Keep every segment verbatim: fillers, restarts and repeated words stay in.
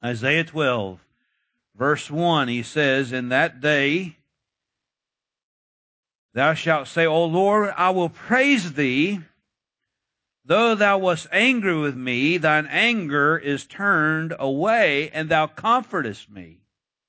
Isaiah twelve, verse one, he says, in that day thou shalt say, O Lord, I will praise thee. Though thou wast angry with me, thine anger is turned away, and thou comfortest me.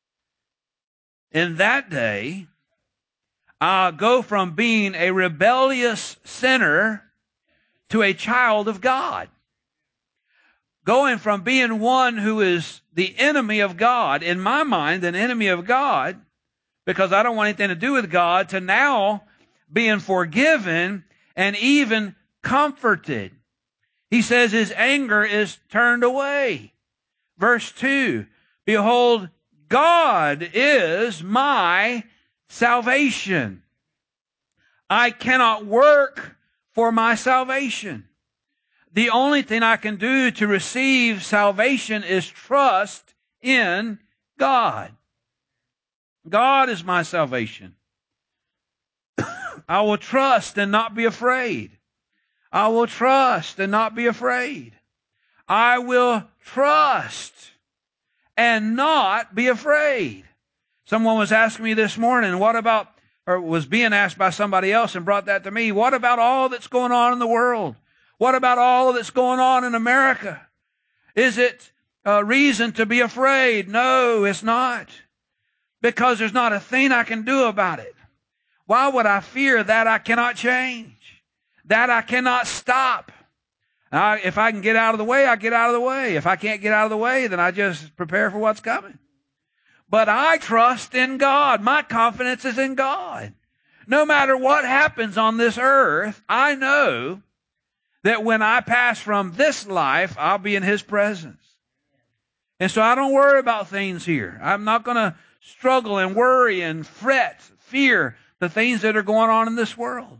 In that day, I'll go from being a rebellious sinner to a child of God. Going from being one who is the enemy of God, in my mind, an enemy of God, because I don't want anything to do with God, to now being forgiven and even comforted. He says his anger is turned away. Verse two, behold, God is my salvation. I cannot work for my salvation. The only thing I can do to receive salvation is trust in God. God is my salvation. I will trust and not be afraid. I will trust and not be afraid. I will trust and not be afraid. Someone was asking me this morning, what about, or was being asked by somebody else and brought that to me, what about all that's going on in the world? What about all that's going on in America? Is it a reason to be afraid? No, it's not. Because there's not a thing I can do about it. Why would I fear that I cannot change? That I cannot stop? I, if I can get out of the way, I get out of the way. If I can't get out of the way, then I just prepare for what's coming. But I trust in God. My confidence is in God. No matter what happens on this earth, I know that when I pass from this life, I'll be in His presence. And so I don't worry about things here. I'm not going to struggle and worry and fret, fear the things that are going on in this world.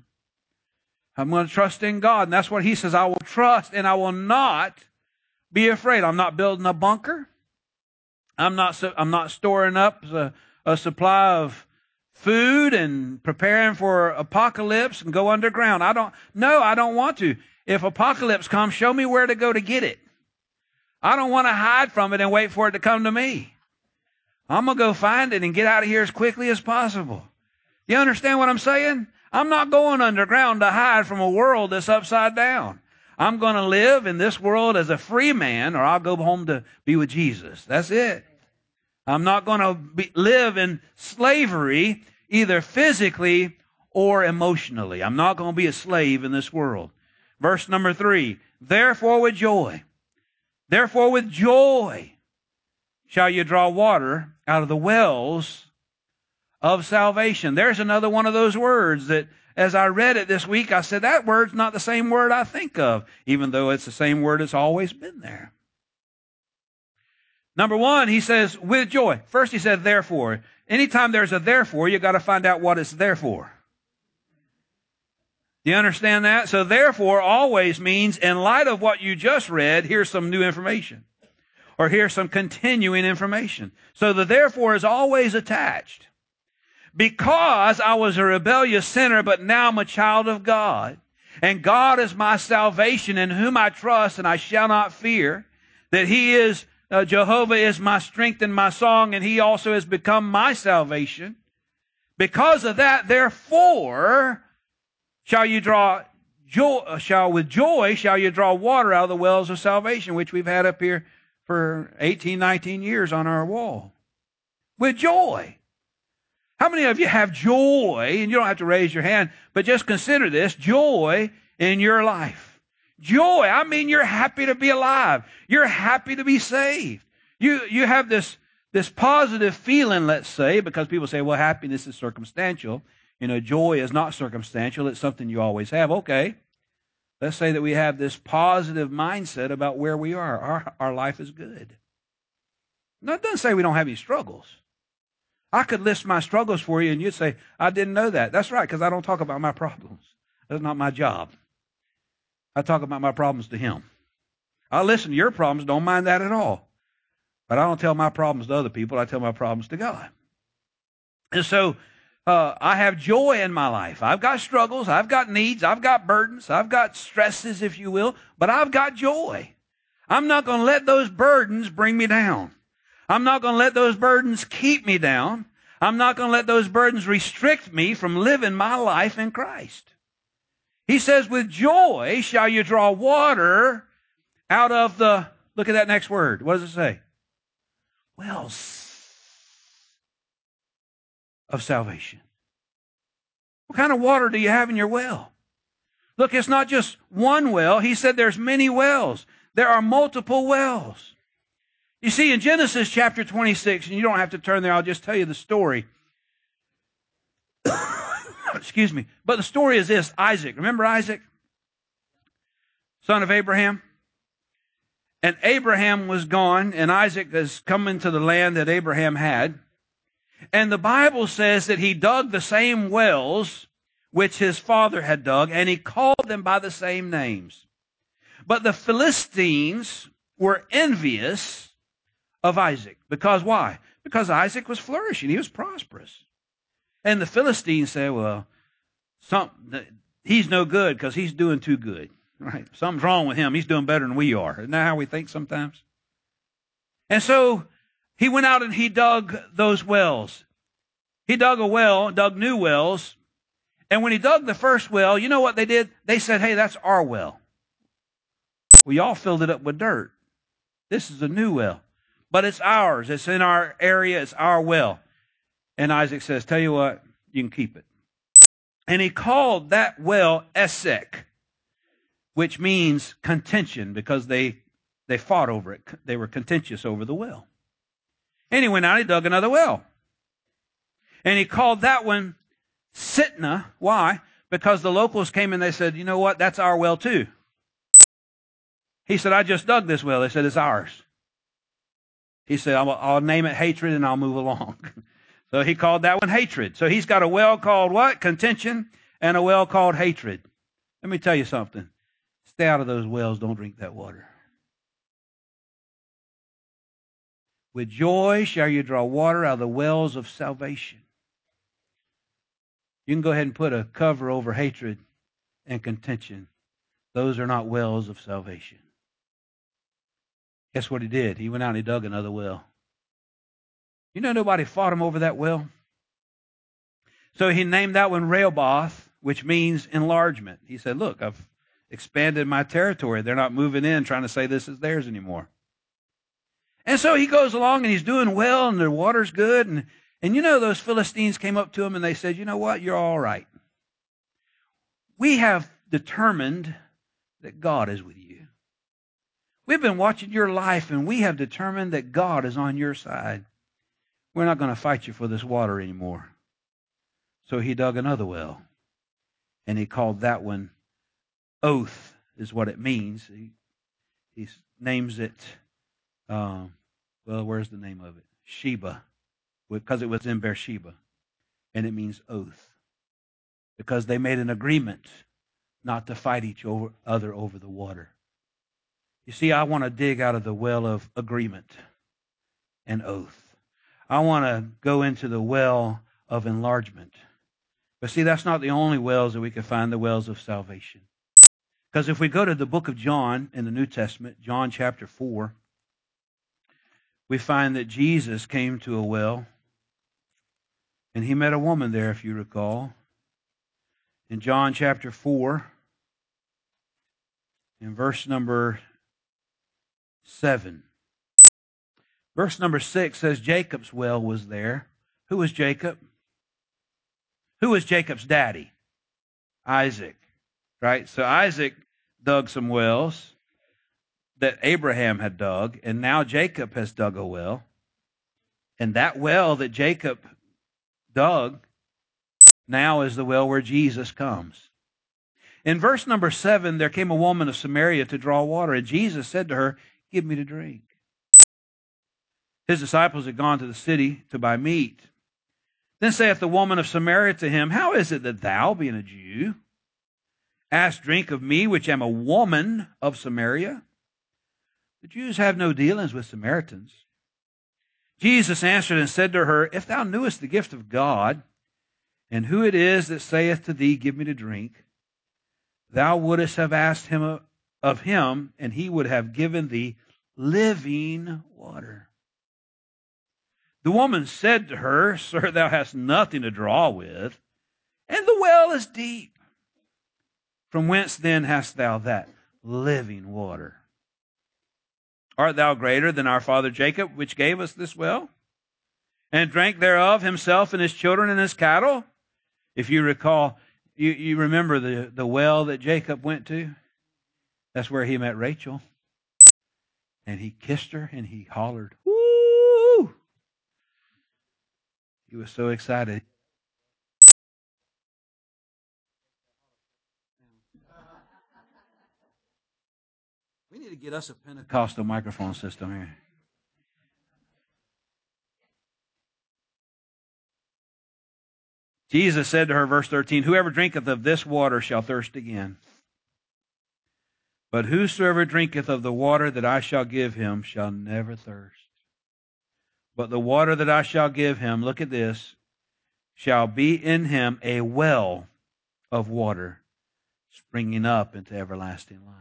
I'm going to trust in God. And that's what He says. I will trust and I will not be afraid. I'm not building a bunker. I'm not, I'm not storing up a, a supply of food and preparing for apocalypse and go underground. I don't, no, I don't want to. If apocalypse comes, show me where to go to get it. I don't want to hide from it and wait for it to come to me. I'm going to go find it and get out of here as quickly as possible. You understand what I'm saying? I'm not going underground to hide from a world that's upside down. I'm going to live in this world as a free man, or I'll go home to be with Jesus. That's it. I'm not going to be, live in slavery, either physically or emotionally. I'm not going to be a slave in this world. Verse number three, therefore with joy, therefore with joy shall you draw water out of the wells of salvation. There's another one of those words that as I read it this week, I said, that word's not the same word I think of, even though it's the same word that's always been there. Number one, he says, with joy. First he said, therefore. Anytime there's a therefore, you got to find out what it's there for. Do you understand that? So therefore always means, in light of what you just read, here's some new information. Or here's some continuing information. So the therefore is always attached. Because I was a rebellious sinner, but now I'm a child of God. And God is my salvation, in whom I trust, and I shall not fear. That He is, uh, Jehovah is my strength and my song, and He also has become my salvation. Because of that, therefore, shall you draw joy, shall with joy shall you draw water out of the wells of salvation, which we've had up here for eighteen, nineteen years on our wall. With joy. How many of you have joy, and you don't have to raise your hand, but just consider this, joy in your life. Joy, I mean you're happy to be alive. You're happy to be saved. You, you have this, this positive feeling, let's say, because people say, well, happiness is circumstantial. You know, joy is not circumstantial. It's something you always have. Okay. Let's say that we have this positive mindset about where we are. Our, our life is good. No, it doesn't say we don't have any struggles. I could list my struggles for you and you'd say, I didn't know that. That's right, because I don't talk about my problems. That's not my job. I talk about my problems to Him. I listen to your problems, don't mind that at all. But I don't tell my problems to other people. I tell my problems to God. And so uh, I have joy in my life. I've got struggles. I've got needs. I've got burdens. I've got stresses, if you will. But I've got joy. I'm not going to let those burdens bring me down. I'm not going to let those burdens keep me down. I'm not going to let those burdens restrict me from living my life in Christ. He says, with joy shall you draw water out of the, look at that next word. What does it say? Wells of salvation. What kind of water do you have in your well? Look, it's not just one well. He said there's many wells. There are multiple wells. You see, in Genesis chapter twenty-six, and you don't have to turn there, I'll just tell you the story. Excuse me. But the story is this. Isaac. Remember Isaac? Son of Abraham? And Abraham was gone, and Isaac has come into the land that Abraham had. And the Bible says that he dug the same wells which his father had dug, and he called them by the same names. But the Philistines were envious of Isaac. Because why? Because Isaac was flourishing. He was prosperous. And the Philistines said, well, some, he's no good because he's doing too good. Right? Something's wrong with him. He's doing better than we are. Isn't that how we think sometimes? And so he went out and he dug those wells. He dug a well, dug new wells. And when he dug the first well, you know what they did? They said, hey, that's our well. Well, y'all filled it up with dirt. This is a new well. But it's ours. It's in our area. It's our well. And Isaac says, tell you what, you can keep it. And he called that well Esek, which means contention, because they, they fought over it. They were contentious over the well. And he went out and he dug another well. And he called that one Sitnah. Why? Because the locals came and they said, you know what, that's our well too. He said, I just dug this well. They said, it's ours. He said, I'll, I'll name it Hatred and I'll move along. So he called that one Hatred. So he's got a well called what? Contention, and a well called Hatred. Let me tell you something. Stay out of those wells. Don't drink that water. With joy shall you draw water out of the wells of salvation. You can go ahead and put a cover over hatred and contention. Those are not wells of salvation. Guess what he did? He went out and he dug another well. You know nobody fought him over that well? So he named that one Rehoboth, which means enlargement. He said, look, I've expanded my territory. They're not moving in trying to say this is theirs anymore. And so he goes along and he's doing well and the water's good. And, and you know, those Philistines came up to him and they said, you know what? You're all right. We have determined that God is with you. We've been watching your life and we have determined that God is on your side. We're not going to fight you for this water anymore. So he dug another well and he called that one Oath is what it means. He, he names it, um, well, where's the name of it? Sheba, because it was in Beersheba. And it means oath. Because they made an agreement not to fight each over, other over the water. You see, I want to dig out of the well of agreement and oath. I want to go into the well of enlargement. But see, that's not the only wells that we can find, the wells of salvation. Because if we go to the book of John in the New Testament, John chapter four, we find that Jesus came to a well, and he met a woman there, if you recall. In John chapter four, in verse number seven. Verse number six says Jacob's well was there. Who was Jacob? Who was Jacob's daddy? Isaac. Right? So Isaac dug some wells that Abraham had dug, and now Jacob has dug a well. And that well that Jacob dug now is the well where Jesus comes. In verse number seven, there came a woman of Samaria to draw water, and Jesus said to her, give me to drink. His disciples had gone to the city to buy meat. Then saith the woman of Samaria to him, how is it that thou, being a Jew, ask drink of me, which am a woman of Samaria? The Jews have no dealings with Samaritans. Jesus answered and said to her, if thou knewest the gift of God, and who it is that saith to thee, give me to drink, thou wouldest have asked him of him, and he would have given thee living water. The woman said to her, Sir, thou hast nothing to draw with, and the well is deep. From whence then hast thou that living water? Art thou greater than our father Jacob, which gave us this well, and drank thereof himself and his children and his cattle? If you recall, you, you remember the, the well that Jacob went to? That's where he met Rachel. And he kissed her and he hollered, woo! He was so excited. We need to get us a Pentecostal microphone system here. Jesus said to her, verse thirteen, whoever drinketh of this water shall thirst again. But whosoever drinketh of the water that I shall give him shall never thirst. But the water that I shall give him, look at this, shall be in him a well of water springing up into everlasting life.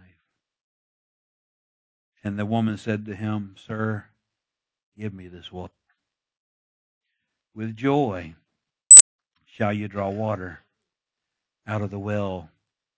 And the woman said to him, Sir, give me this water. With joy shall you draw water out of the well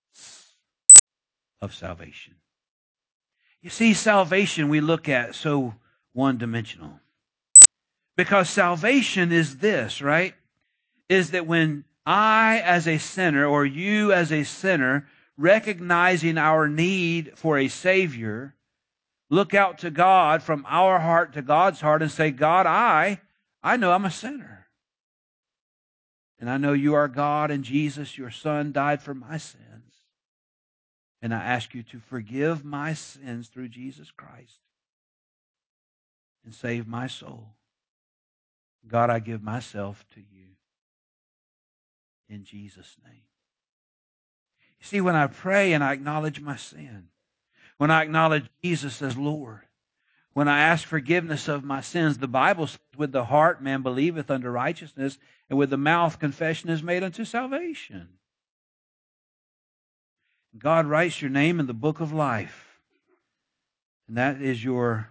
of salvation. You see, salvation we look at so one-dimensional. Because salvation is this, right? Is that when I as a sinner, or you as a sinner, recognizing our need for a Savior, look out to God from our heart to God's heart and say, God, I, I know I'm a sinner. And I know you are God and Jesus, your Son, died for my sins. And I ask you to forgive my sins through Jesus Christ and save my soul. God, I give myself to you in Jesus' name. You see, when I pray and I acknowledge my sin, when I acknowledge Jesus as Lord, when I ask forgiveness of my sins, the Bible says, with the heart man believeth unto righteousness, and with the mouth confession is made unto salvation. God writes your name in the book of life. And that is your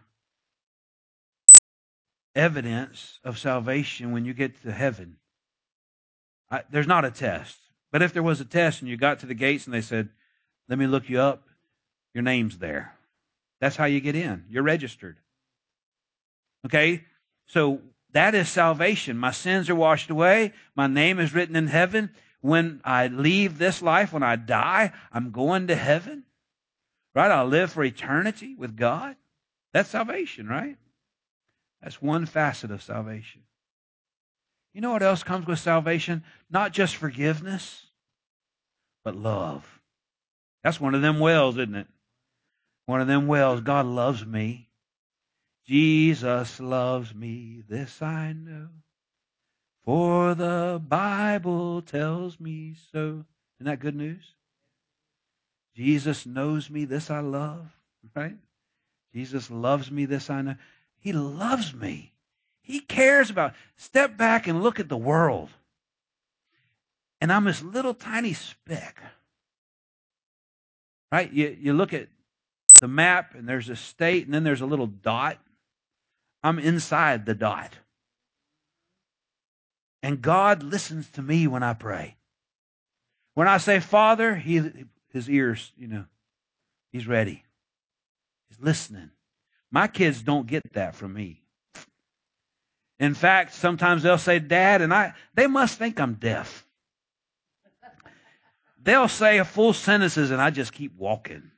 evidence of salvation when you get to heaven. I, there's not a test. But if there was a test and you got to the gates and they said, let me look you up, your name's there. That's how you get in. You're registered. Okay? So that is salvation. My sins are washed away. My name is written in heaven. When I leave this life, when I die, I'm going to heaven. Right? I'll live for eternity with God. That's salvation, right? That's one facet of salvation. You know what else comes with salvation? Not just forgiveness, but love. That's one of them wells, isn't it? One of them wells. God loves me. Jesus loves me, this I know. For the Bible tells me so. Isn't that good news? Jesus knows me, this I love. Right? Jesus loves me, this I know. He loves me. He cares about. Step back and look at the world. And I'm this little tiny speck. Right? You, you look at the map and there's a state and then there's a little dot. I'm inside the dot. And God listens to me when I pray. When I say, Father, he, his ears, you know, he's ready. He's listening. My kids don't get that from me. In fact, sometimes they'll say, Dad, and I, they must think I'm deaf. They'll say full sentences and I just keep walking.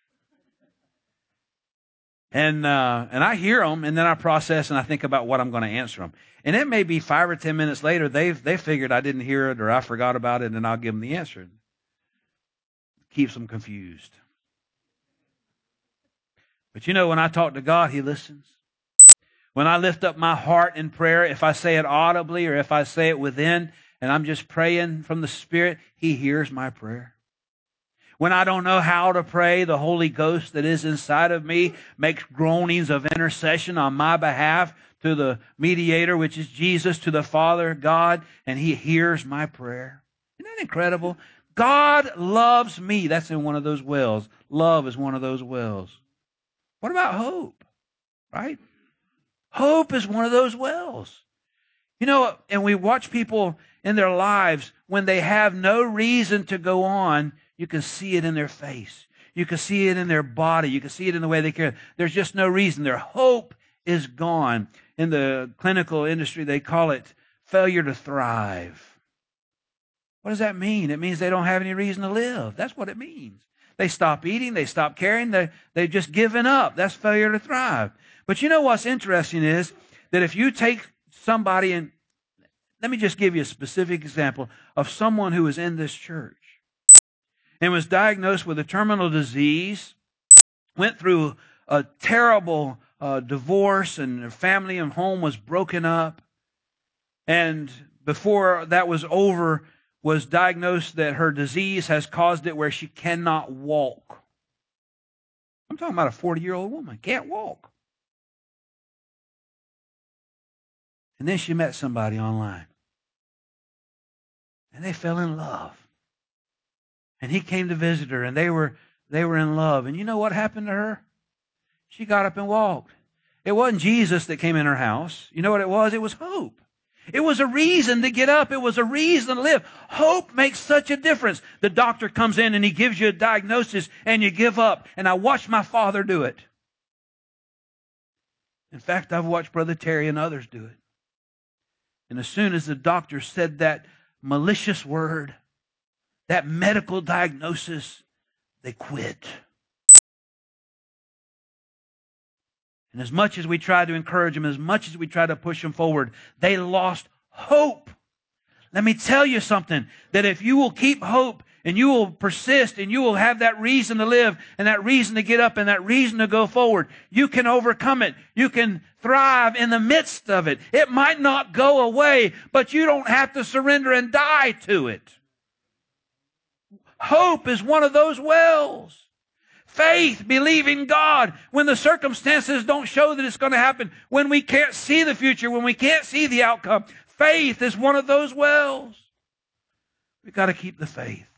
And uh, and I hear them, and then I process and I think about what I'm going to answer them. And it may be five or ten minutes later, they've they figured I didn't hear it or I forgot about it, and I'll give them the answer. It keeps them confused. But you know, when I talk to God, He listens. When I lift up my heart in prayer, if I say it audibly or if I say it within, and I'm just praying from the Spirit, He hears my prayer. When I don't know how to pray, the Holy Ghost that is inside of me makes groanings of intercession on my behalf to the mediator, which is Jesus, to the Father, God, and He hears my prayer. Isn't that incredible? God loves me. That's in one of those wells. Love is one of those wells. What about hope? Right? Hope is one of those wells. You know, and we watch people in their lives when they have no reason to go on, you can see it in their face. You can see it in their body. You can see it in the way they care. There's just no reason. Their hope is gone. In the clinical industry, they call it failure to thrive. What does that mean? It means they don't have any reason to live. That's what it means. They stop eating. They stop caring. They, they've just given up. That's failure to thrive. But you know what's interesting is that if you take somebody and let me just give you a specific example of someone who was in this church and was diagnosed with a terminal disease, went through a terrible uh, divorce, and their family and home was broken up. And before that was over, was diagnosed that her disease has caused it where she cannot walk. I'm talking about a forty-year-old woman, can't walk. And then she met somebody online. And they fell in love. And he came to visit her, and they were they were in love. And you know what happened to her? She got up and walked. It wasn't Jesus that came in her house. You know what it was? It was hope. It was a reason to get up. It was a reason to live. Hope makes such a difference. The doctor comes in and he gives you a diagnosis and you give up. And I watched my father do it. In fact, I've watched Brother Terry and others do it. And as soon as the doctor said that malicious word, that medical diagnosis, they quit. And as much as we tried to encourage them, as much as we tried to push them forward, they lost hope. Let me tell you something, that if you will keep hope and you will persist and you will have that reason to live and that reason to get up and that reason to go forward, you can overcome it. You can thrive in the midst of it. It might not go away, but you don't have to surrender and die to it. Hope is one of those wells. Faith, believing God when the circumstances don't show that it's going to happen, when we can't see the future, when we can't see the outcome. Faith is one of those wells. We've got to keep the faith.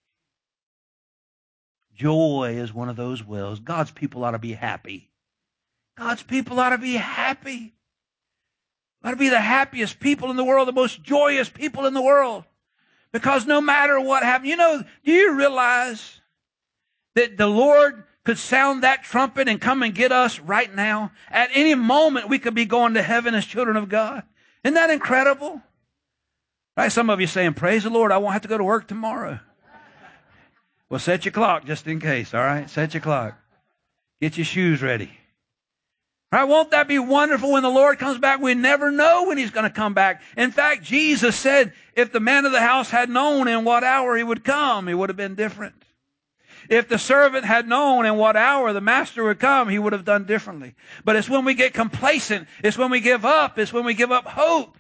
Joy is one of those wells. God's people ought to be happy. God's people ought to be happy. Ought to be the happiest people in the world, the most joyous people in the world. Because no matter what happens, you know, do you realize that the Lord could sound that trumpet and come and get us right now? At any moment, we could be going to heaven as children of God. Isn't that incredible? Right? Some of you saying, praise the Lord, I won't have to go to work tomorrow. Well, set your clock just in case, all right? Set your clock. Get your shoes ready. Right? Won't that be wonderful when the Lord comes back? We never know when He's going to come back. In fact, Jesus said if the man of the house had known in what hour He would come, it would have been different. If the servant had known in what hour the master would come, he would have done differently. But it's when we get complacent, it's when we give up, it's when we give up hope,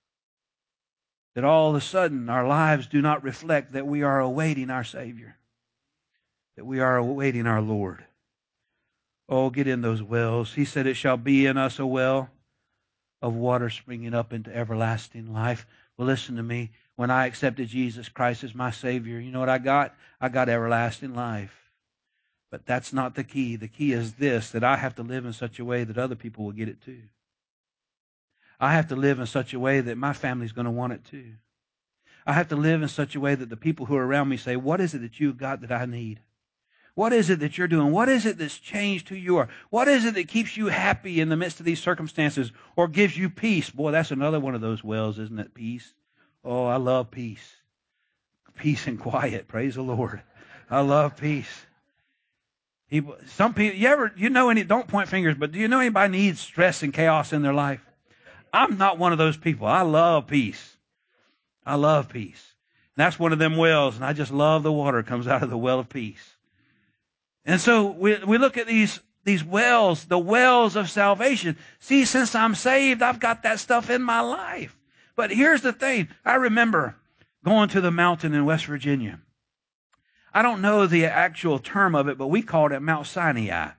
that all of a sudden our lives do not reflect that we are awaiting our Savior, that we are awaiting our Lord. Oh, get in those wells. He said, it shall be in us a well of water springing up into everlasting life. Well, listen to me. When I accepted Jesus Christ as my Savior, you know what I got? I got everlasting life. But that's not the key. The key is this, that I have to live in such a way that other people will get it too. I have to live in such a way that my family's going to want it too. I have to live in such a way that the people who are around me say, what is it that you've got that I need? What is it that you're doing? What is it that's changed who you are? What is it that keeps you happy in the midst of these circumstances or gives you peace? Boy, that's another one of those wells, isn't it? Peace. Oh, I love peace. Peace and quiet. Praise the Lord. I love peace. People, some people, you ever, you know any, don't point fingers, but do you know anybody needs stress and chaos in their life? I'm not one of those people. I love peace. I love peace. And that's one of them wells, and I just love the water that comes out of the well of peace. And so we, we look at these, these wells, the wells of salvation. See, since I'm saved, I've got that stuff in my life. But here's the thing. I remember going to the mountain in West Virginia. I don't know the actual term of it, but we called it Mount Sinai.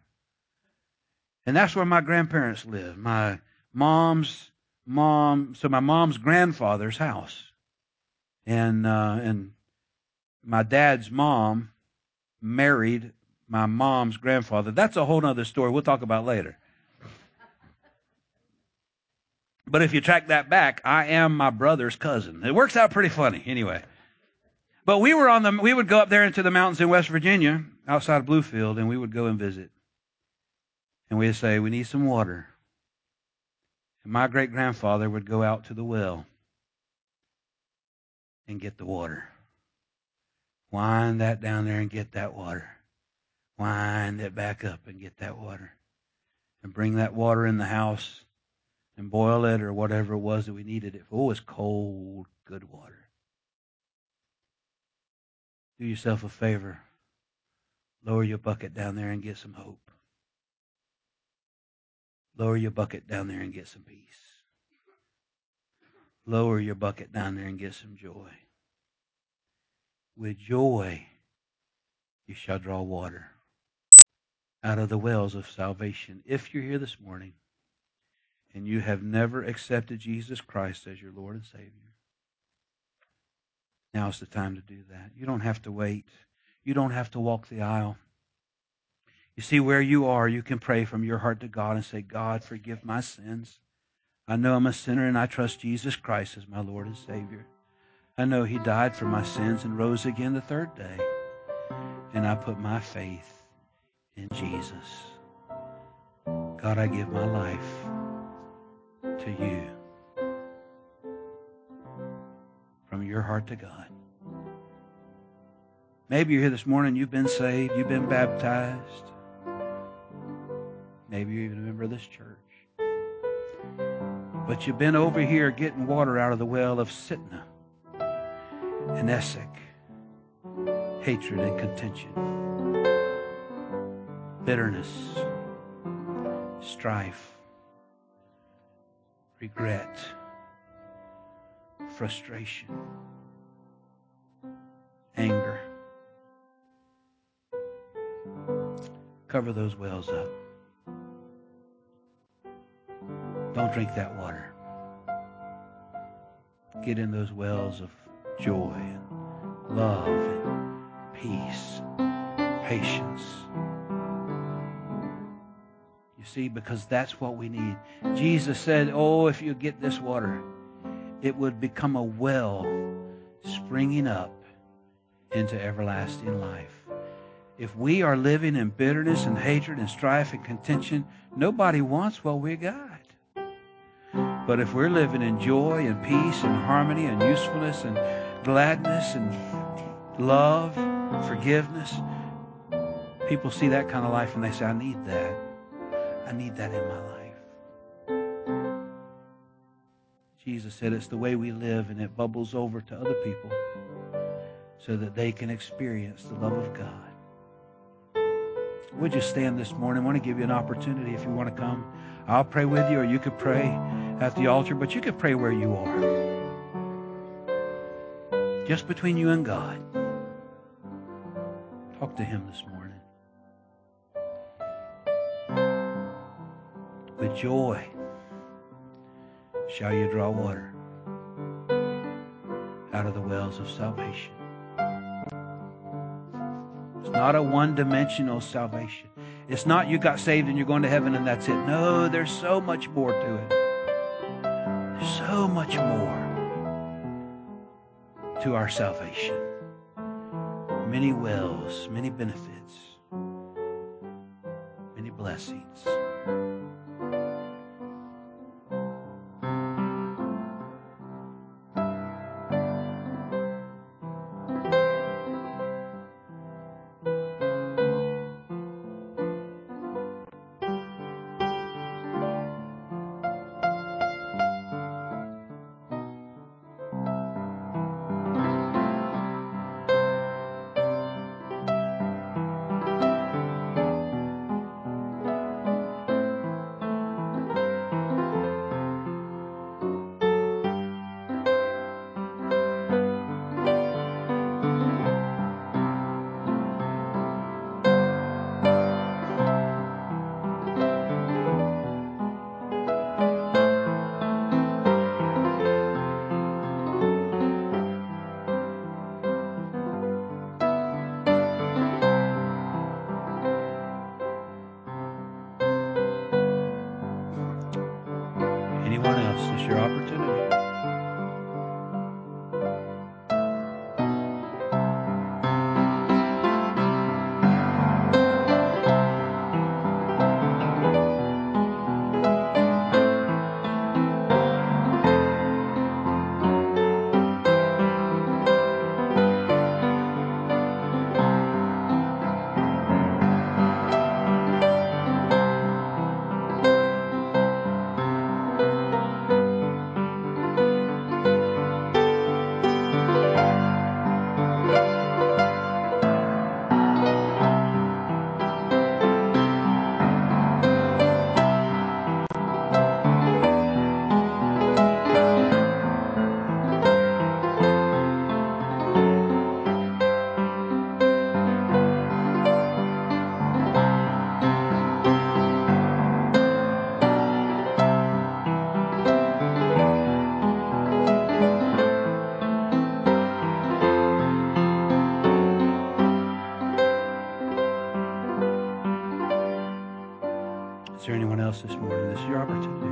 And that's where my grandparents lived. My mom's mom, so my mom's grandfather's house. And, uh, and my dad's mom married my mom's grandfather. That's a whole other story we'll talk about later. But if you track that back, I am my brother's cousin. It works out pretty funny anyway. But we were on the, we would go up there into the mountains in West Virginia, outside of Bluefield, and we would go and visit. And we'd say, we need some water. And my great-grandfather would go out to the well and get the water. Wind that down there and get that water. Wind it back up and get that water. And bring that water in the house and boil it or whatever it was that we needed it for. Oh, it's cold, good water. Do yourself a favor. Lower your bucket down there and get some hope. Lower your bucket down there and get some peace. Lower your bucket down there and get some joy. With joy, you shall draw water out of the wells of salvation. If you're here this morning and you have never accepted Jesus Christ as your Lord and Savior, now's the time to do that. You don't have to wait. You don't have to walk the aisle. You see, where you are, you can pray from your heart to God and say, God, forgive my sins. I know I'm a sinner and I trust Jesus Christ as my Lord and Savior. I know He died for my sins and rose again the third day. And I put my faith in Jesus. God, I give my life to you. From your heart to God. Maybe you're here this morning, you've been saved, you've been baptized. Maybe you're even a member of this church. But you've been over here getting water out of the well of Sitna and Essek, hatred and contention, bitterness, strife, regret, frustration, anger. Cover those wells up. Don't drink that water. Get in those wells of joy and love and peace, patience. You see, because that's what we need. Jesus said, oh, if you get this water, it would become a well springing up into everlasting life. If we are living in bitterness and hatred and strife and contention, nobody wants what we got. But if we're living in joy and peace and harmony and usefulness and gladness and love, forgiveness, people see that kind of life and they say, I need that. I need that in my life. Jesus said it's the way we live, and it bubbles over to other people so that they can experience the love of God. Would you stand this morning? I want to give you an opportunity if you want to come. I'll pray with you, or you could pray at the altar, but you could pray where you are. Just between you and God. Talk to Him this morning. With joy shall you draw water out of the wells of salvation. It's not a one-dimensional salvation. It's not you got saved and you're going to heaven and that's it. No, there's so much more to it. There's so much more to our salvation. Many wells, many benefits, many blessings. anyone else? This is your opportunity. Is there anyone else this morning? This is your opportunity.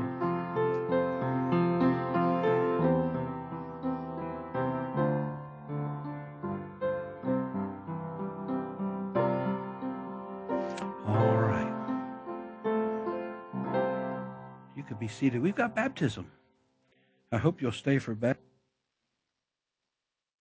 All right. You could be seated. We've got baptism. I hope you'll stay for baptism.